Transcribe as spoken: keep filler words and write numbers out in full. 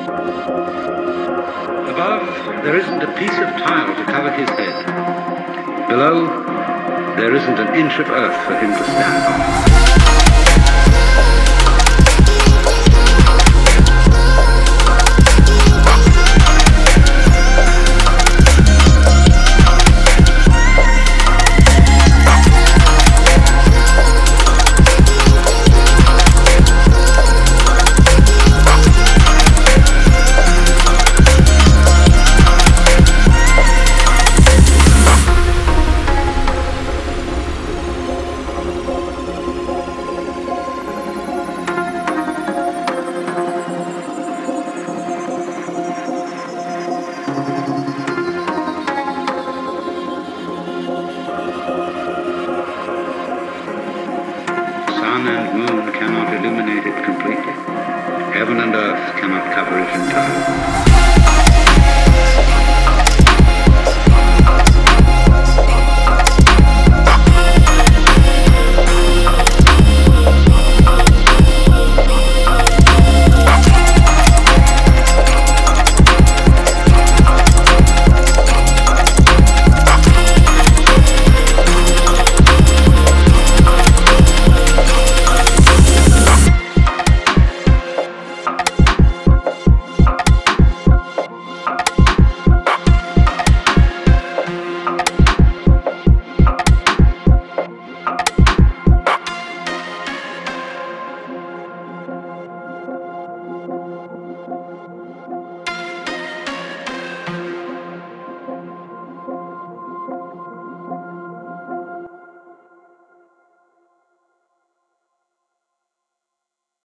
Above, there isn't a piece of tile to cover his head. Below, there isn't an inch of earth for him to stand on. Sun and moon cannot illuminate it completely. Heaven and earth cannot cover it entirely.